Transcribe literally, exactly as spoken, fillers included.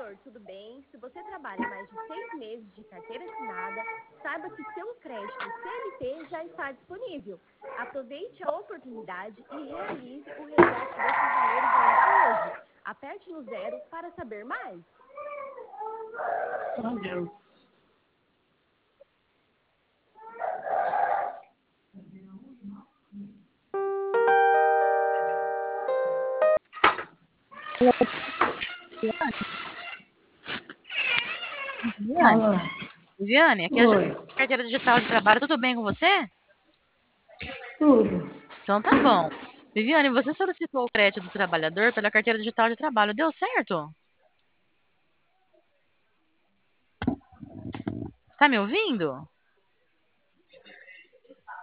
trabalhador, tudo bem? Se você trabalha mais de seis meses de carteira assinada, saiba que seu crédito C L T já está disponível. Aproveite a oportunidade e realize o resgate desses valores ainda hoje. Aperte no zero para saber mais. Meu Deus. Viviane, Fala. Viviane, aqui é a Ju- Oi. carteira digital de trabalho, tudo bem com você? Tudo. Então tá bom. Viviane, você solicitou o crédito do trabalhador pela carteira digital de trabalho, deu certo? Está me ouvindo?